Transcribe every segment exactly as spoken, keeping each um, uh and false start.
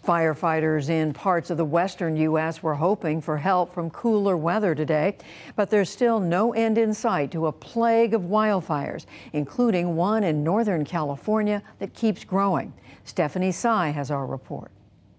Firefighters in parts of the western U S were hoping for help from cooler weather today, but there's still no end in sight to a plague of wildfires, including one in Northern California that keeps growing. Stephanie Sy has our report.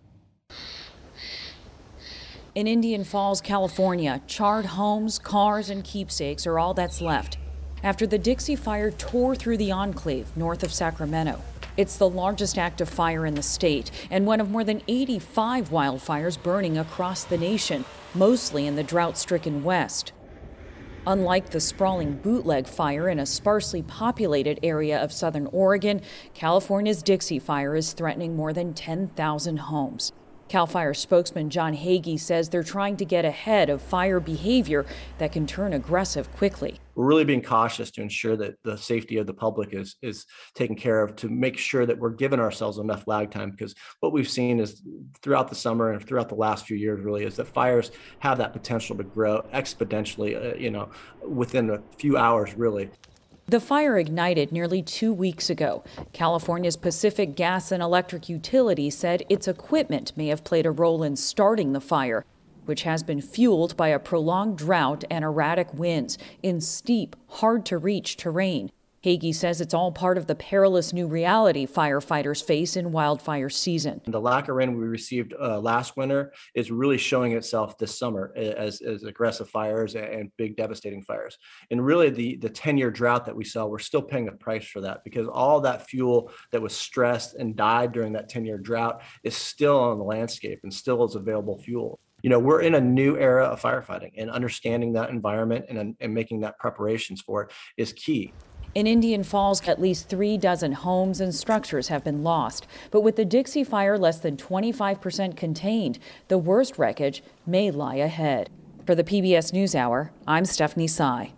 In Indian Falls, California, charred homes, cars, and keepsakes are all that's left after the Dixie Fire tore through the enclave north of Sacramento. It's the largest active fire in the state and one of more than eighty-five wildfires burning across the nation, mostly in the drought-stricken West. Unlike the sprawling bootleg fire in a sparsely populated area of southern Oregon, California's Dixie Fire is threatening more than ten thousand homes. CAL FIRE spokesman John Hagee says they're trying to get ahead of fire behavior that can turn aggressive quickly. We're really being cautious to ensure that the safety of the public is is taken care of, to make sure that we're giving ourselves enough lag time, because what we've seen is throughout the summer and throughout the last few years really is that fires have that potential to grow exponentially, uh, you know, within a few hours really. The fire ignited nearly two weeks ago. California's Pacific Gas and Electric Utility said its equipment may have played a role in starting the fire, which has been fueled by a prolonged drought and erratic winds in steep, hard-to-reach terrain. Hagee says it's all part of the perilous new reality firefighters face in wildfire season. The lack of rain we received uh, last winter is really showing itself this summer as, as aggressive fires and big devastating fires. And really the, the ten-year drought that we saw, we're still paying a price for that, because all that fuel that was stressed and died during that ten-year drought is still on the landscape and still is available fuel. You know, we're in a new era of firefighting, and understanding that environment and, and making that preparations for it is key. In Indian Falls, at least three dozen homes and structures have been lost. But with the Dixie Fire less than twenty-five percent contained, the worst wreckage may lie ahead. For the P B S NewsHour, I'm Stephanie Sy.